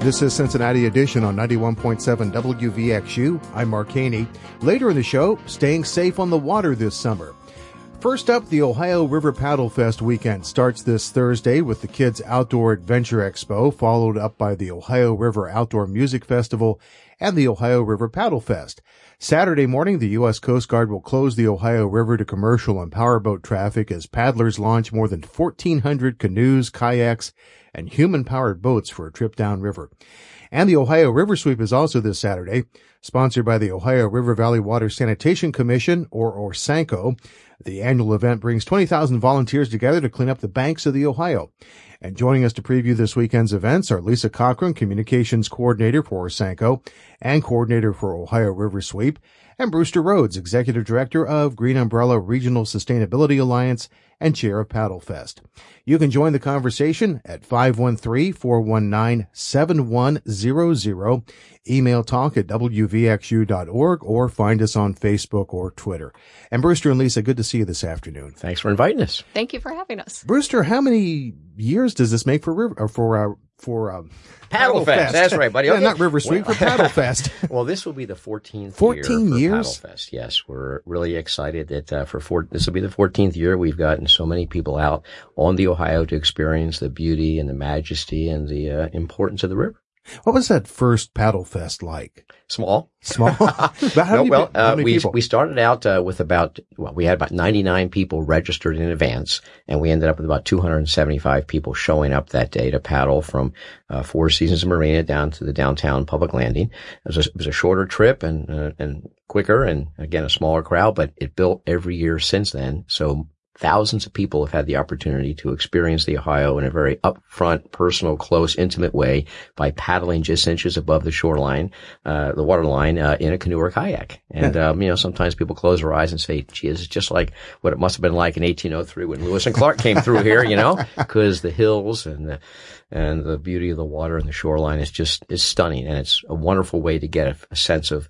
This is Cincinnati Edition on 91.7 WVXU. I'm Mark Haney. Later in the show, staying safe on the water this summer. First up, the Ohio River Paddle Fest weekend starts this Thursday with the Kids Outdoor Adventure Expo, followed up by the Ohio River Outdoor Music Festival and the Ohio River Paddle Fest. Saturday morning, the U.S. Coast Guard will close the Ohio River to commercial and powerboat traffic as paddlers launch more than 1,400 canoes, kayaks, and human-powered boats for a trip downriver. And the Ohio River Sweep is also this Saturday, sponsored by the Ohio River Valley Water Sanitation Commission, or ORSANCO. The annual event brings 20,000 volunteers together to clean up the banks of the Ohio. And joining us to preview this weekend's events are Lisa Cochran, Communications Coordinator for ORSANCO and Coordinator for Ohio River Sweep, and Brewster Rhodes, Executive Director of Green Umbrella Regional Sustainability Alliance and Chair of Paddle Fest. You can join the conversation at 513-419-7100, email talk@wvxu.org, or find us on Facebook or Twitter. And Brewster and Lisa, good to see you this afternoon. Thanks for inviting us. Thank you for having us. Brewster, how many years does this make for Paddle Fest? That's right, buddy. Yeah, Okay. not River Sweep, for Paddle Fest. Well, this will be the 14th 14 year for years? Paddle Fest. Yes, we're really excited that this will be the 14th year. We've gotten so many people out on the Ohio to experience the beauty and the majesty and the importance of the river. What was that first Paddle Fest like? Small. How many people? We started out with we had about 99 people registered in advance, and we ended up with about 275 people showing up that day to paddle from Four Seasons Marina down to the downtown public landing. It was a shorter trip and quicker, and again a smaller crowd, but it built every year since then. So thousands of people have had the opportunity to experience the Ohio in a very upfront, personal, close, intimate way by paddling just inches above the shoreline, the waterline, in a canoe or kayak. And, sometimes people close their eyes and say, gee, it's just like what it must have been like in 1803 when Lewis and Clark came through here, because the hills and the beauty of the water and the shoreline is stunning. And it's a wonderful way to get a sense of,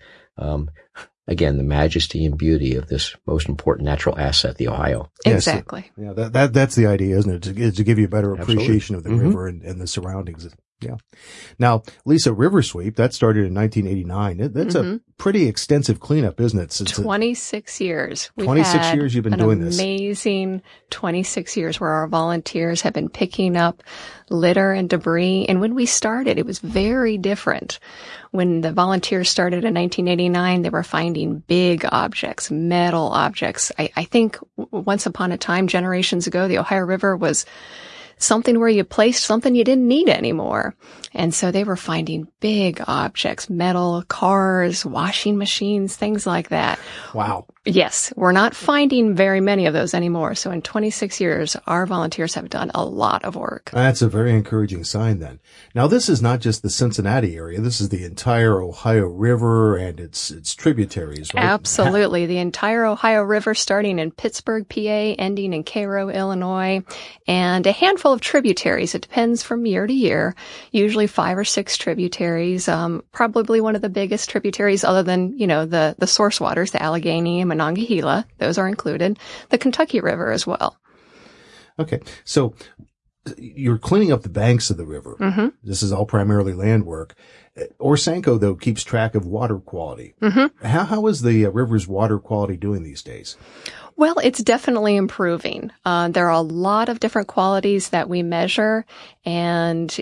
again, the majesty and beauty of this most important natural asset, the Ohio. Exactly. Yes, that's the idea, isn't it? To give you a better appreciation of the Mm-hmm. river and the surroundings. Yeah. Now, Lisa, River Sweep, that started in 1989. That's a pretty extensive cleanup, isn't it? 26 years. 26 years you've been doing this. Amazing 26 years where our volunteers have been picking up litter and debris. And when we started, it was very different. When the volunteers started in 1989, they were finding big objects, metal objects. I think once upon a time, generations ago, the Ohio River was something where you placed something you didn't need anymore. And so they were finding big objects, metal, cars, washing machines, things like that. Wow. Yes, we're not finding very many of those anymore. So in 26 years, our volunteers have done a lot of work. That's a very encouraging sign then. Now, this is not just the Cincinnati area. This is the entire Ohio River and its tributaries, right? Absolutely. The entire Ohio River, starting in Pittsburgh, PA, ending in Cairo, Illinois, and a handful of tributaries. It depends from year to year, usually 5 or 6 tributaries. Probably one of the biggest tributaries other than, the source waters, the Allegheny and Monongahela. Those are included. The Kentucky River as well. Okay. So you're cleaning up the banks of the river. Mm-hmm. This is all primarily land work. ORSANCO, though, keeps track of water quality. Mm-hmm. How is the river's water quality doing these days? Well, it's definitely improving. There are a lot of different qualities that we measure, and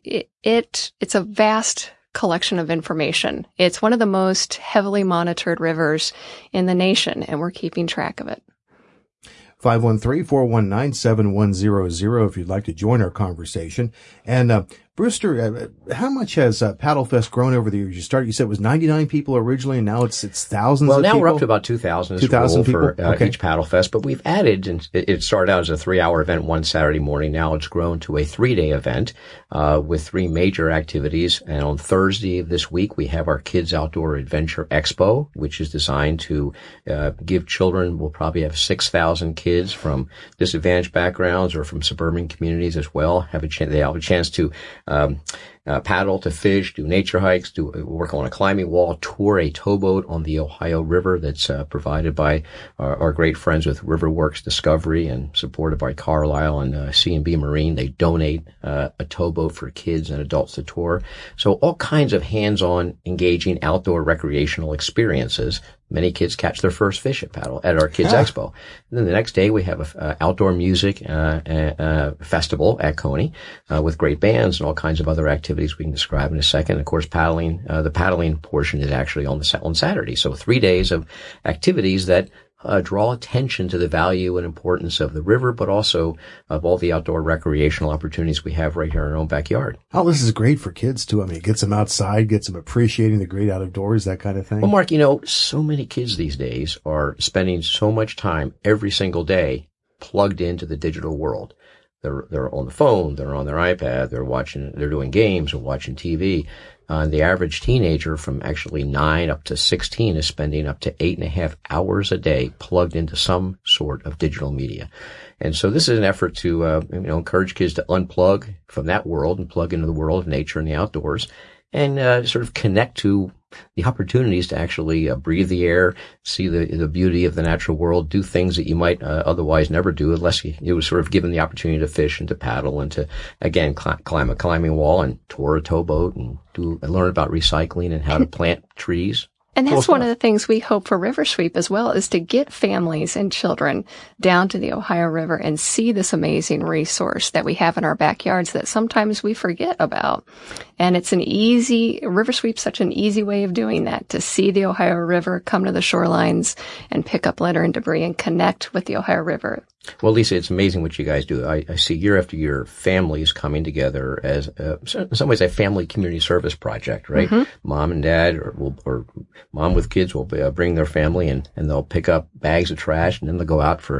it's a vast collection of information. It's one of the most heavily monitored rivers in the nation, and we're keeping track of it. 513-419-7100 if you'd like to join our conversation. And Brewster, how much has Paddle Fest grown over the years? You said it was 99 people originally, and now it's thousands of people? Well, now we're up to about 2,000 for each Paddle Fest, but we've added, and it started out as a 3-hour event one Saturday morning. Now it's grown to a 3-day event with 3 major activities. And on Thursday of this week, we have our Kids Outdoor Adventure Expo, which is designed to give children, we'll probably have 6,000 kids from disadvantaged backgrounds or from suburban communities as well, they have a chance to paddle to fish, do nature hikes, work on a climbing wall, tour a towboat on the Ohio River that's provided by our great friends with RiverWorks Discovery and supported by Carlisle and C&B Marine. They donate a towboat for kids and adults to tour. So all kinds of hands-on, engaging outdoor recreational experiences. Many kids catch their first fish at our Kids Expo. And then the next day we have a outdoor music festival at Coney with great bands and all kinds of other activities we can describe in a second. Of course, paddling. The paddling portion is actually on Saturday. So 3 days of activities that draw attention to the value and importance of the river, but also of all the outdoor recreational opportunities we have right here in our own backyard. Oh, this is great for kids too. I mean, it gets them outside, gets them appreciating the great outdoors, that kind of thing. Well, Mark, so many kids these days are spending so much time every single day plugged into the digital world. They're on the phone, they're on their iPad, they're doing games or watching TV. The average teenager from actually 9 up to 16 is spending up to 8.5 hours a day plugged into some sort of digital media. And so this is an effort to, encourage kids to unplug from that world and plug into the world of nature and the outdoors and, sort of connect to the opportunities to actually breathe the air, see the beauty of the natural world, do things that you might otherwise never do unless you were sort of given the opportunity to fish and to paddle and to, again, climb a climbing wall and tour a towboat and learn about recycling and how to plant trees. And that's one of the things we hope for River Sweep as well, is to get families and children down to the Ohio River and see this amazing resource that we have in our backyards that sometimes we forget about. And it's River Sweep's such an easy way of doing that, to see the Ohio River, come to the shorelines and pick up litter and debris and connect with the Ohio River. Well, Lisa, it's amazing what you guys do. I see year after year families coming together as, in some ways, a family community service project, right? Mm-hmm. Mom and dad or mom with kids will bring their family and they'll pick up bags of trash and then they'll go out for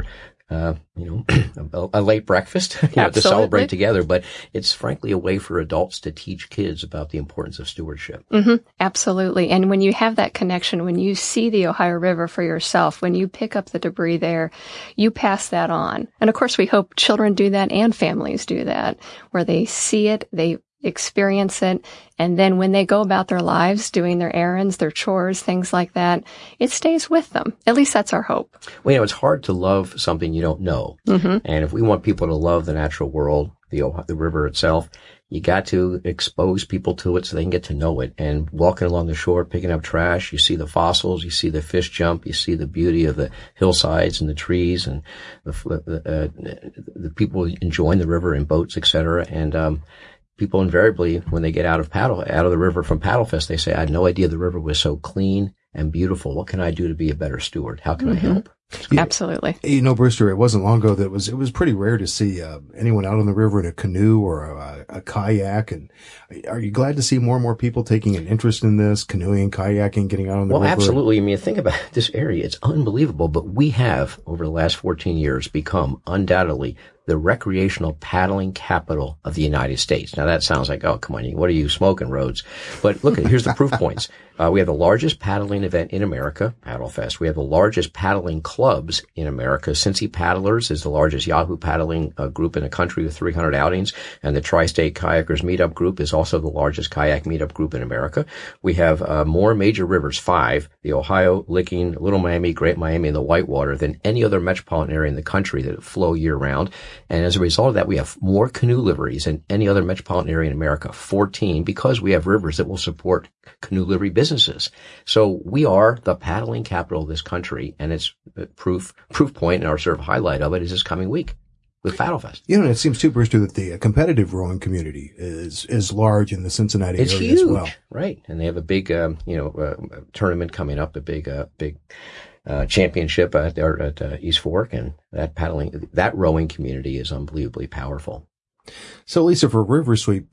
a late breakfast, to celebrate together. But it's frankly a way for adults to teach kids about the importance of stewardship. Mm-hmm. Absolutely. And when you have that connection, when you see the Ohio River for yourself, when you pick up the debris there, you pass that on. And of course, we hope children do that and families do that, where they see it, they experience it, and then when they go about their lives doing their errands, their chores, things like that, it stays with them. At least that's our hope. Well, it's hard to love something you don't know. Mm-hmm. And if we want people to love the natural world, the river itself, you got to expose people to it so they can get to know it. And walking along the shore, picking up trash, you see the fossils, you see the fish jump, you see the beauty of the hillsides and the trees and the people enjoying the river in boats, etc. And people invariably, when they get out of the river from Paddlefest, they say, I had no idea the river was so clean and beautiful. What can I do to be a better steward? How can I help? Yeah. Absolutely. Brewster, it wasn't long ago that it was pretty rare to see anyone out on the river in a canoe or a kayak. And are you glad to see more and more people taking an interest in this, canoeing, kayaking, getting out on the river? Well, absolutely. I mean, think about this area. It's unbelievable. But we have, over the last 14 years, become undoubtedly the recreational paddling capital of the United States. Now that sounds like, oh, come on, what are you smoking, Rhodes? But look, here's the proof points. We have the largest paddling event in America, Paddlefest. We have the largest paddling clubs in America. Cincy Paddlers is the largest Yahoo paddling group in the country with 300 outings. And the Tri-State Kayakers Meetup Group is also the largest kayak meetup group in America. We have more major rivers, 5, the Ohio, Licking, Little Miami, Great Miami, and the Whitewater, than any other metropolitan area in the country that flow year-round. And as a result of that, we have more canoe liveries than any other metropolitan area in America, 14, because we have rivers that will support canoe livery businesses. So we are the paddling capital of this country, and it's proof point, and our sort of highlight of it is this coming week with Paddlefest. It seems too, Brewster, that the competitive rowing community is large in the Cincinnati area huge, as well. Right? And they have a big, tournament coming up, a big championship at East Fork, and that rowing community is unbelievably powerful. So, Lisa, for River Sweep,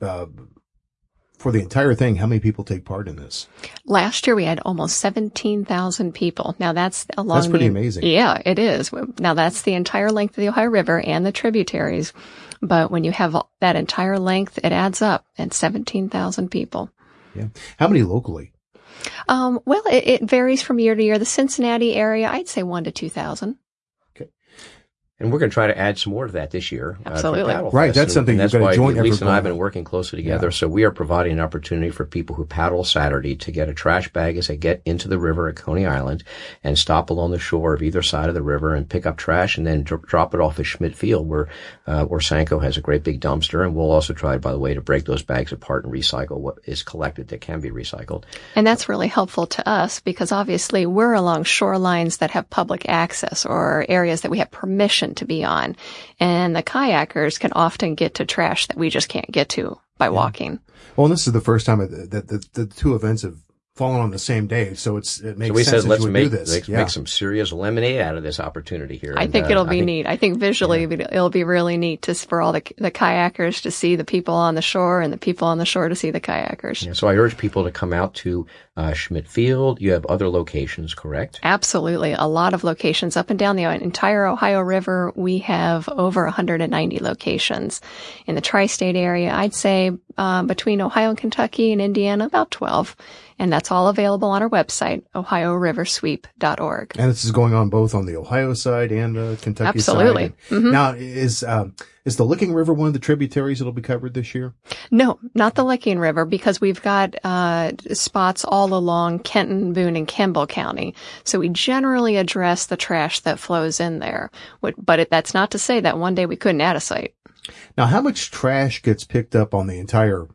for the entire thing, how many people take part in this? Last year we had almost 17,000 people. Now that's pretty amazing. Yeah, it is. Now that's the entire length of the Ohio River and the tributaries. But when you have that entire length, it adds up, and 17,000 people. Yeah. How many locally? Well, it varies from year to year. The Cincinnati area, I'd say 1,000 to 2,000. Okay. And we're going to try to add some more to that this year. Absolutely. Right. That's something you've got to join. Lisa and I have been working closely together. Yeah. So we are providing an opportunity for people who paddle Saturday to get a trash bag as they get into the river at Coney Island and stop along the shore of either side of the river and pick up trash and then drop it off at Schmidt Field where Orsanco has a great big dumpster. And we'll also try, by the way, to break those bags apart and recycle what is collected that can be recycled. And that's really helpful to us because obviously we're along shorelines that have public access or areas that we have permission to be on. And the kayakers can often get to trash that we just can't get to by walking. Well, and this is the first time that the two events have fallen on the same day, so it makes sense we said, that let's you would do this. Make some serious lemonade out of this opportunity here. I think it'll be neat. I think visually it'll be really neat for all the kayakers to see the people on the shore and the people on the shore to see the kayakers. Yeah, so I urge people to come out to Schmidt Field. You have other locations, correct? Absolutely. A lot of locations up and down the entire Ohio River. We have over 190 locations. In the tri-state area, I'd say between Ohio and Kentucky and Indiana, about 12. And that's all available on our website, ohioriversweep.org. And this is going on both on the Ohio side and the Kentucky Absolutely. side. Absolutely. Now, is the Licking River one of the tributaries that'll be covered this year? No, not the Licking River, because we've got spots all along Kenton, Boone, and Kimball County. So we generally address the trash that flows in there. But that's not to say that one day we couldn't add a site. Now, how much trash gets picked up on the entire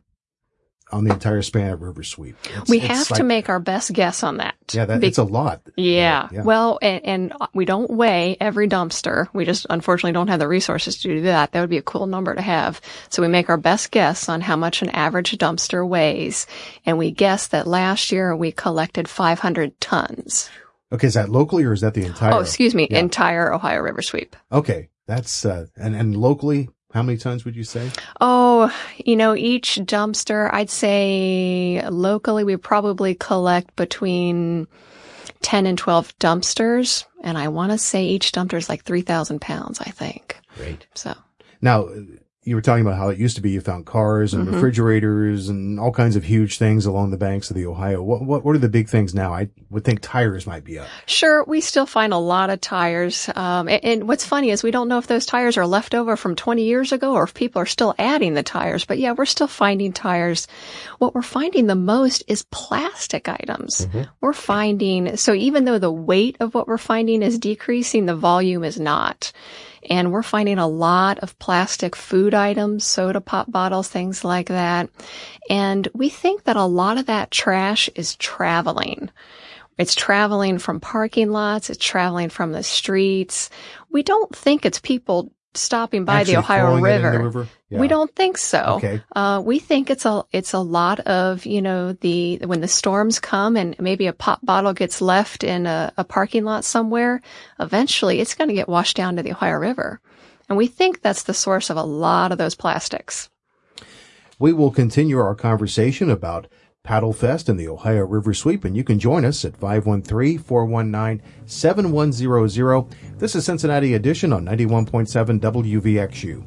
span of River Sweep? We have to make our best guess on that. Yeah, it's a lot. Yeah. Well, and we don't weigh every dumpster. We just unfortunately don't have the resources to do that. That would be a cool number to have. So we make our best guess on how much an average dumpster weighs. And we guess that last year we collected 500 tons. Okay, is that locally or is that the entire? Oh, excuse me, entire Ohio River Sweep. Okay, that's, and locally, how many tons would you say? Oh, each dumpster, I'd say locally we probably collect between 10 and 12 dumpsters. And I want to say each dumpster is like 3,000 pounds, I think. Great. So now you were talking about how it used to be you found cars and refrigerators and all kinds of huge things along the banks of the Ohio. What are the big things now? I would think tires might be up. Sure. We still find a lot of tires. And what's funny is we don't know if those tires are left over from 20 years ago or if people are still adding the tires. But yeah, we're still finding tires. What we're finding the most is plastic items. We're finding, so even though the weight of what we're finding is decreasing, the volume is not. And we're finding a lot of plastic food items, soda pop bottles, things like that. And we think that a lot of that trash is traveling. It's traveling from parking lots. It's traveling from the streets. We don't think it's people stopping by the Ohio River. Yeah. We don't think so. Okay. We think it's a lot of, when the storms come and maybe a pop bottle gets left in a parking lot somewhere, eventually it's going to get washed down to the Ohio River. And we think that's the source of a lot of those plastics. We will continue our conversation about Paddle Fest and the Ohio River Sweep, and you can join us at 513-419-7100. This is Cincinnati Edition on 91.7 WVXU.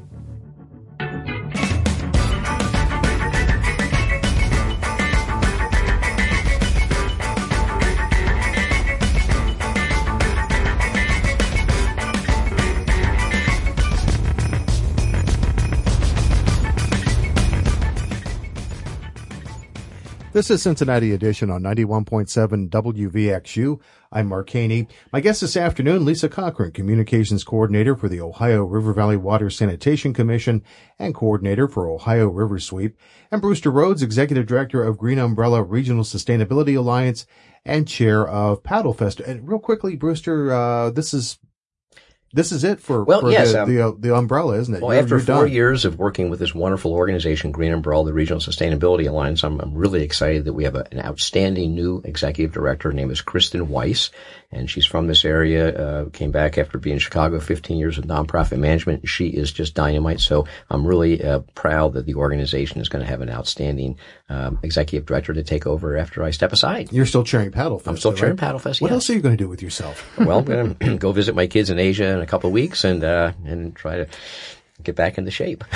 This is Cincinnati Edition on 91.7 WVXU. I'm Mark Haney. My guest this afternoon, Lisa Cochran, Communications Coordinator for the Ohio River Valley Water Sanitation Commission and Coordinator for Ohio River Sweep, and Brewster Rhodes, Executive Director of Green Umbrella Regional Sustainability Alliance and Chair of Paddle Fest. And real quickly, Brewster, this is it for the umbrella, isn't it? Well, after 4 years of working with this wonderful organization, Green Umbrella, the Regional Sustainability Alliance, I'm really excited that we have an outstanding new executive director. Her name is Kristen Weiss, and she's from this area, came back after being in Chicago, 15 years of nonprofit management. She is just dynamite. So I'm really proud that the organization is going to have an outstanding executive director to take over after I step aside. You're still chairing Paddle Fest. I'm still chairing Paddle Fest, What else are you going to do with yourself? Well, I'm going to go visit my kids in Asia in a couple of weeks and try to get back into shape.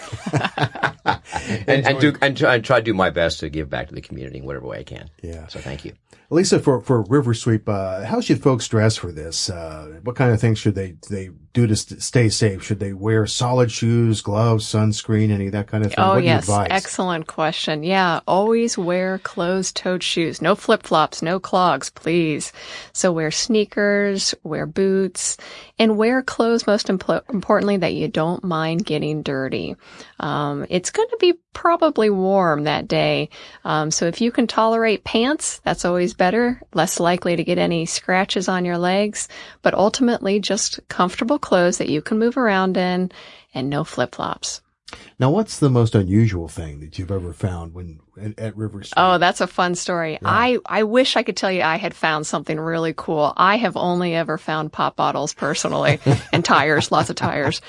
and try to do my best to give back to the community in whatever way I can. Yeah. So thank you. Lisa, for River Sweep, how should folks dress for this? What kind of things should they do to stay safe? Should they wear solid shoes, gloves, sunscreen, any of that kind of thing? Oh, what do you yes. advise? Excellent question. Yeah. Always wear closed-toed shoes. No flip-flops, no clogs, please. So wear sneakers, wear boots, and wear clothes, most importantly, that you don't mind getting dirty. It's going to be probably warm that day. So if you can tolerate pants, that's always better, less likely to get any scratches on your legs, but ultimately just comfortable clothes that you can move around in and no flip-flops. Now, what's the most unusual thing that you've ever found at River Sweep? Oh, that's a fun story. Yeah. I wish I could tell you I had found something really cool. I have only ever found pop bottles personally and tires, lots of tires.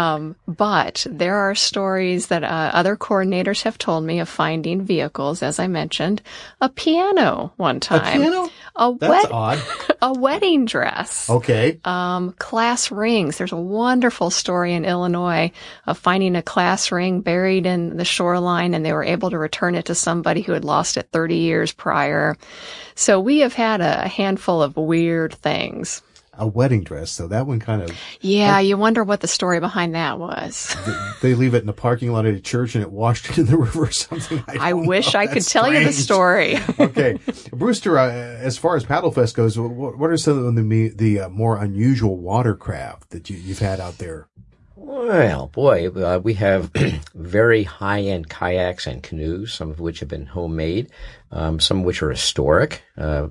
But there are stories that other coordinators have told me of finding vehicles, as I mentioned, a piano one time. A piano? That's odd. A wedding dress. Okay. Class rings. There's a wonderful story in Illinois of finding a class ring buried in the shoreline, and they were able to return it to somebody who had lost it 30 years prior. So we have had a handful of weird things. A wedding dress, so that one kind of... Yeah, you wonder what the story behind that was. They leave it in the parking lot of a church and it washed into the river or something. I wish I could tell strange. you the story. Okay. Brewster, as far as Paddle Fest goes, what are some of the more unusual watercraft that you've had out there? Well, boy, we have very high-end kayaks and canoes, some of which have been homemade, some of which are historic.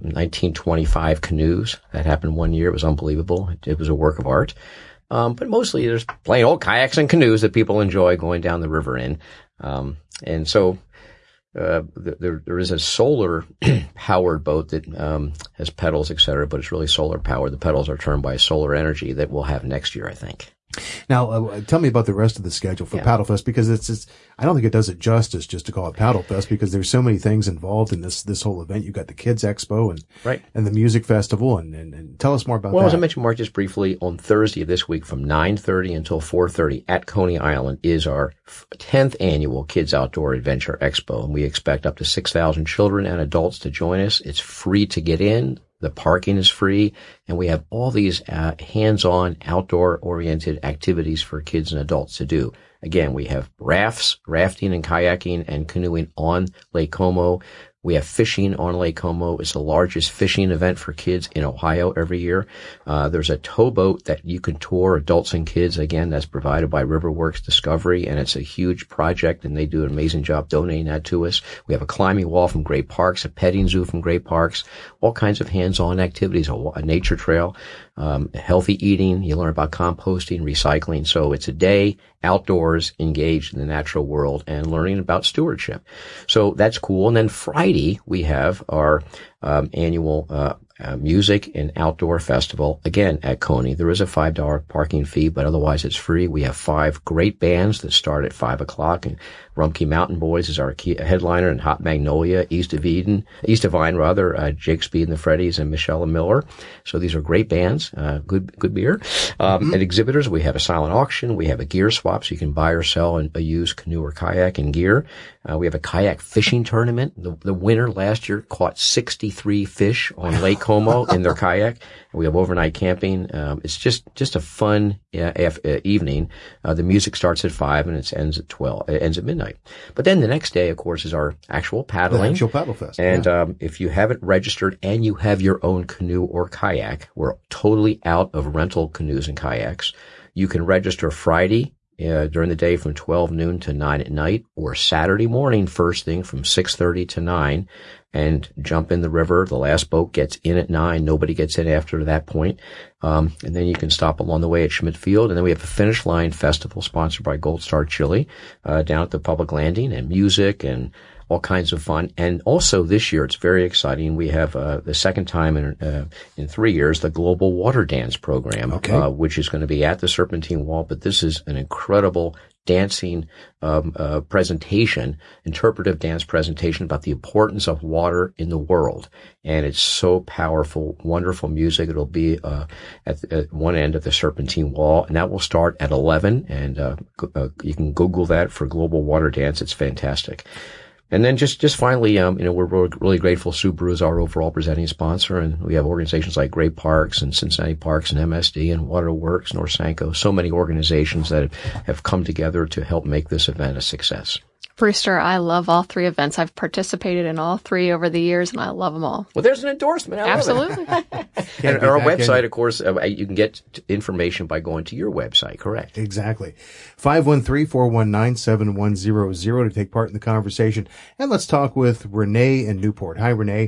1925 canoes. That happened one year. It was unbelievable. It was a work of art. But mostly there's plain old kayaks and canoes that people enjoy going down the river in. And so there is a solar powered boat that has pedals, et cetera, but it's really solar powered. The pedals are turned by solar energy that we'll have next year, I think. Now, tell me about the rest of the schedule for Paddle Fest, because it's I don't think it does it justice just to call it Paddle Fest, because there's so many things involved in this whole event. You've got the Kids Expo and the music festival, and tell us more about that. Well, as I mentioned, Mark, just briefly, on Thursday of this week from 9:30 until 4:30 at Coney Island is our 10th annual Kids Outdoor Adventure Expo, and we expect up to 6,000 children and adults to join us. It's free to get in. The parking is free, and we have all these hands-on, outdoor-oriented activities for kids and adults to do. Again, we have rafting and kayaking and canoeing on Lake Como. We have fishing on Lake Como. It's the largest fishing event for kids in Ohio every year. There's a towboat that you can tour, adults and kids. Again, that's provided by Riverworks Discovery, and it's a huge project, and they do an amazing job donating that to us. We have a climbing wall from Great Parks, a petting zoo from Great Parks, all kinds of hands-on activities, a nature trail, healthy eating. You learn about composting, recycling. So it's a day outdoors, engaged in the natural world, and learning about stewardship. So that's cool. And then Friday, we have our annual music and outdoor festival, again at Coney. There is a $5 parking fee, but otherwise it's free. We have 5 great bands that start at 5 o'clock, and Rumpke Mountain Boys is our key headliner, and Hot Magnolia, East of Vine, Jake Speed and the Freddies, and Michelle and Miller. So these are great bands, good beer. And exhibitors, we have a silent auction, we have a gear swap, so you can buy or sell a used canoe or kayak and gear. We have a kayak fishing tournament. The winner last year caught 63 fish on Lake Como in their kayak. We have overnight camping. It's just a fun evening. The music starts at 5 and it ends at 12. It ends at midnight. But then the next day, of course, is our actual paddling. The actual Paddle Fest. And if you haven't registered and you have your own canoe or kayak, we're totally out of rental canoes and kayaks. You can register Friday during the day from 12 noon to 9 at night, or Saturday morning first thing from 6:30 to 9, and jump in the river. The last boat gets in at 9. Nobody gets in after that point. And then you can stop along the way at Schmidt Field. And then we have a Finish Line Festival sponsored by Gold Star Chili down at the public landing, and music and all kinds of fun. And also this year, it's very exciting. We have the second time in 3 years, the Global Water Dance program, which is going to be at the Serpentine Wall. But this is an incredible dancing presentation, interpretive dance presentation about the importance of water in the world. And it's so powerful, wonderful music. It'll be at one end of the Serpentine Wall, and that will start at 11. And you can Google that for Global Water Dance. It's fantastic. And then just finally, we're really grateful. Subaru is our overall presenting sponsor, and we have organizations like Great Parks and Cincinnati Parks and MSD and Waterworks, Norsanko, so many organizations that have come together to help make this event a success. Brewster, I love all three events. I've participated in all three over the years, and I love them all. Well, there's an endorsement. Absolutely. And our website, of course, you can get information by going to your website, correct? Exactly. 513-419-7100 to take part in the conversation. And let's talk with Renee in Newport. Hi, Renee.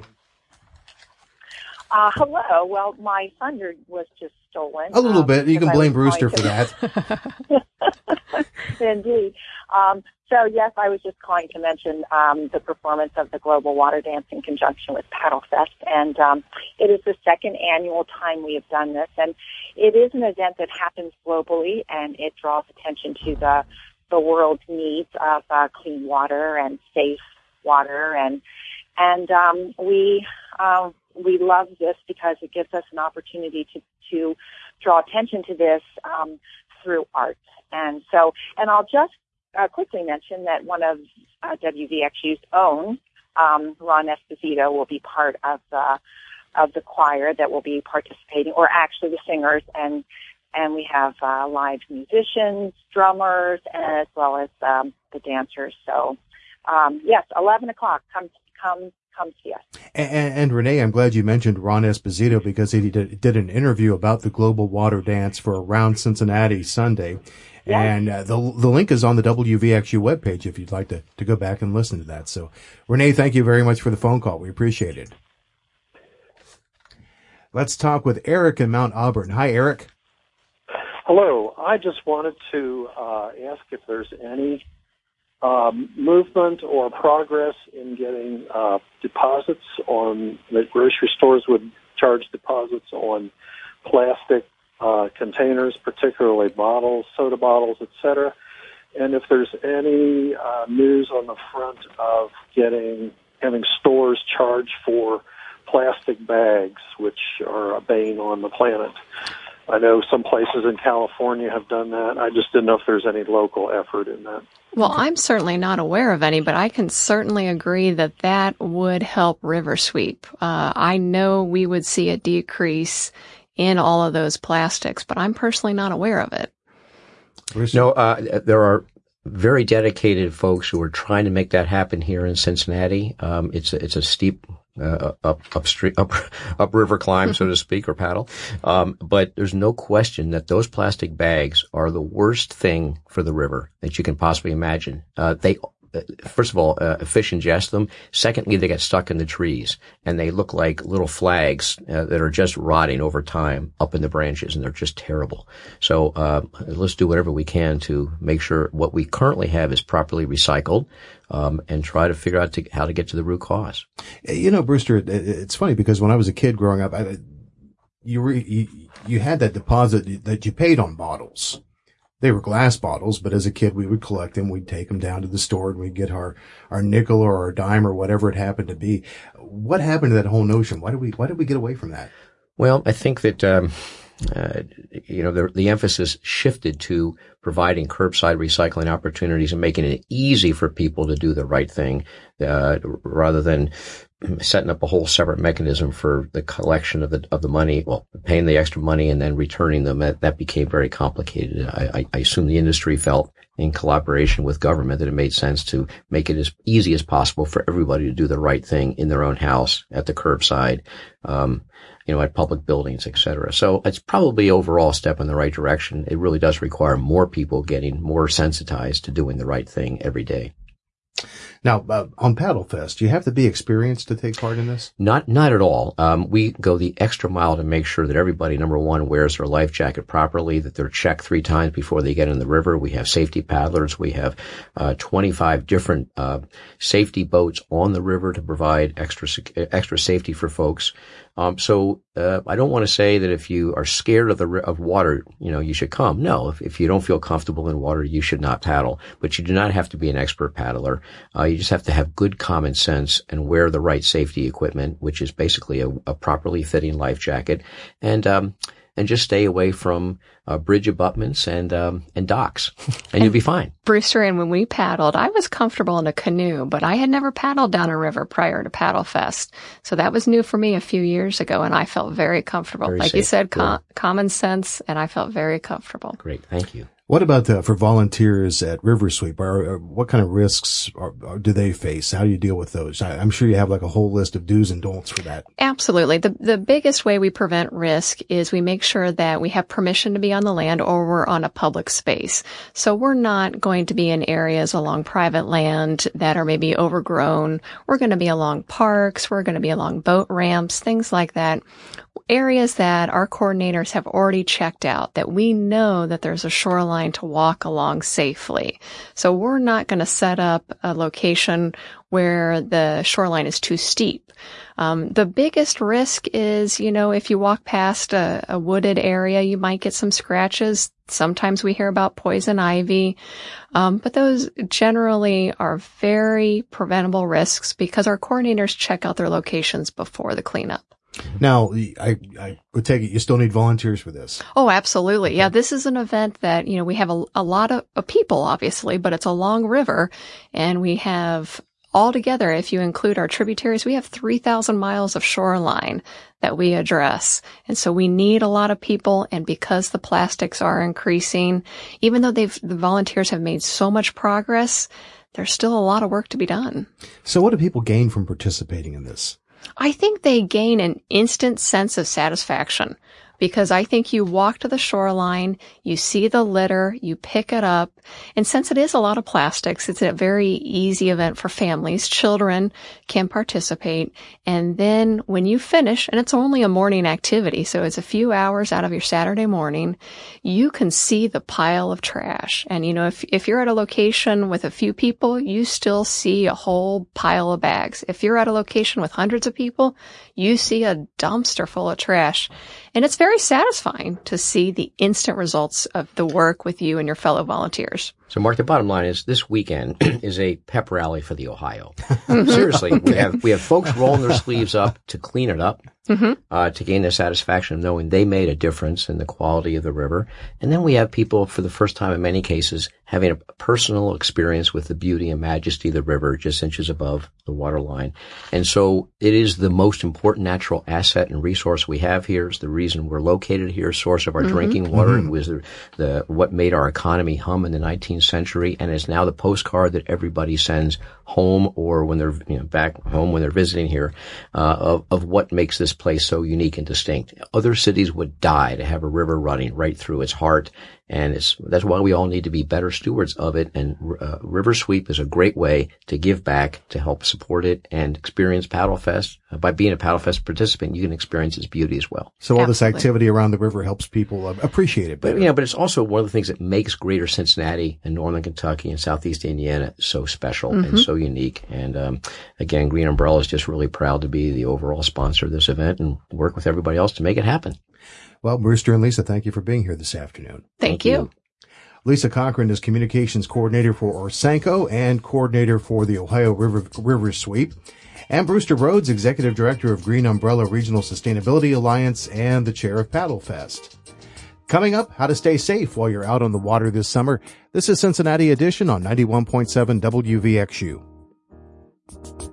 Hello. Well, my thunder was just stolen. A little bit. You can blame Brewster for that. Indeed. So, yes, I was just calling to mention the performance of the Global Water Dance in conjunction with Paddle Fest. And it is the second annual time we have done this. And it is an event that happens globally, and it draws attention to the world's needs of clean water and safe water. And we love this because it gives us an opportunity to draw attention to this through art. And I'll just quickly mention that one of WVXU's own, Ron Esposito, will be part of the choir that will be participating, or actually the singers, and we have live musicians, drummers, as well as the dancers. So, yes, 11 o'clock. Come see us. And Renee, I'm glad you mentioned Ron Esposito because he did an interview about the Global Water Dance for Around Cincinnati Sunday. Yes. And the link is on the WVXU webpage if you'd like to go back and listen to that. So, Renee, thank you very much for the phone call. We appreciate it. Let's talk with Eric in Mount Auburn. Hi, Eric. Hello. I just wanted to ask if there's any movement or progress in getting deposits on that grocery stores would charge deposits on plastic containers, particularly bottles, soda bottles, etc. And if there's any news on the front of having stores charge for plastic bags, which are a bane on the planet. I know some places in California have done that. I just didn't know if there's any local effort in that. Well, I'm certainly not aware of any, but I can certainly agree that would help River Sweep. I know we would see a decrease in all of those plastics, but I'm personally not aware of it. No, there are very dedicated folks who are trying to make that happen here in Cincinnati. It's a steep upriver climb, so to speak, or paddle. But there's no question that those plastic bags are the worst thing for the river that you can possibly imagine. First of all, fish ingest them. Secondly, they get stuck in the trees, and they look like little flags that are just rotting over time up in the branches, and they're just terrible. So let's do whatever we can to make sure what we currently have is properly recycled, and try to figure out how to get to the root cause. You know, Brewster, it's funny because when I was a kid growing up, you had that deposit that you paid on bottles. They were glass bottles, but as a kid, we would collect them. We'd take them down to the store and we'd get our nickel or our dime or whatever it happened to be. What happened to that whole notion? Why did we get away from that? Well, I think that, the emphasis shifted to providing curbside recycling opportunities and making it easy for people to do the right thing, rather than setting up a whole separate mechanism for the collection of the money, well, paying the extra money and then returning them. That became very complicated. I assume the industry felt in collaboration with government that it made sense to make it as easy as possible for everybody to do the right thing in their own house, at the curbside, at public buildings, et cetera. So it's probably overall a step in the right direction. It really does require more people getting more sensitized to doing the right thing every day. Now, on Paddle Fest, you have to be experienced to take part in this? Not at all. We go the extra mile to make sure that everybody, number one, wears their life jacket properly, that they're checked 3 times before they get in the river. We have safety paddlers. We have 25 different safety boats on the river to provide extra safety for folks. So I don't want to say that if you are scared of water, you should come. No, if you don't feel comfortable in water, you should not paddle. But you do not have to be an expert paddler. You just have to have good common sense and wear the right safety equipment, which is basically a properly fitting life jacket, and just stay away from bridge abutments and docks, and you'll be fine. Brewster, and when we paddled, I was comfortable in a canoe, but I had never paddled down a river prior to Paddle Fest. So that was new for me a few years ago, and I felt very comfortable. Very like safe. you said, common sense, and I felt very comfortable. Great. Thank you. What about for volunteers at River Sweep? What kind of risks do they face? How do you deal with those? I'm sure you have like a whole list of do's and don'ts for that. Absolutely. The biggest way we prevent risk is we make sure that we have permission to be on the land or we're on a public space. So we're not going to be in areas along private land that are maybe overgrown. We're going to be along parks. We're going to be along boat ramps, things like that. Areas that our coordinators have already checked out, that we know that there's a shoreline to walk along safely. So we're not going to set up a location where the shoreline is too steep. The biggest risk is, if you walk past a wooded area, you might get some scratches. Sometimes we hear about poison ivy. But those generally are very preventable risks because our coordinators check out their locations before the cleanup. Now, I would take it you still need volunteers for this. Oh, absolutely. Okay. Yeah, this is an event that, we have a lot of people, obviously, but it's a long river, and we have altogether, if you include our tributaries, we have 3,000 miles of shoreline that we address. And so we need a lot of people, and because the plastics are increasing, even though the volunteers have made so much progress, there's still a lot of work to be done. So what do people gain from participating in this? I think they gain an instant sense of satisfaction because I think you walk to the shoreline, you see the litter, you pick it up, and since it is a lot of plastics, it's a very easy event for families. Children can participate, and then when you finish, and it's only a morning activity, so it's a few hours out of your Saturday morning, you can see the pile of trash. And if you're at a location with a few people, you still see a whole pile of bags. If you're at a location with hundreds of people, you see a dumpster full of trash. And it's very satisfying to see the instant results of the work with you and your fellow volunteers. So, Mark, the bottom line is this weekend is a pep rally for the Ohio. Seriously, we have folks rolling their sleeves up to clean it up, to gain the satisfaction of knowing they made a difference in the quality of the river. And then we have people, for the first time in many cases, having a personal experience with the beauty and majesty of the river just inches above the waterline. And so it is the most important natural asset and resource we have here. It's the reason we're located here, source of our drinking water. It was what made our economy hum in the 19th century, and is now the postcard that everybody sends home or when they're back home when they're visiting here, of what makes this place so unique and distinct. Other cities would die to have a river running right through its heart, and that's why we all need to be better stewards of it. And River Sweep is a great way to give back, to help support it, and experience Paddle Fest. By being a Paddle Fest participant, you can experience its beauty as well. So all this activity around the river helps people appreciate it better. But it's also one of the things that makes Greater Cincinnati and Northern Kentucky and Southeast Indiana so special and so unique. And again, Green Umbrella is just really proud to be the overall sponsor of this event and work with everybody else to make it happen. Well, Brewster and Lisa, thank you for being here this afternoon. Thank you. Lisa Cochran is Communications Coordinator for Orsanco and Coordinator for the Ohio River Sweep. And Brewster Rhodes, Executive Director of Green Umbrella Regional Sustainability Alliance and the Chair of Paddle Fest. Coming up, how to stay safe while you're out on the water this summer. This is Cincinnati Edition on 91.7 WVXU.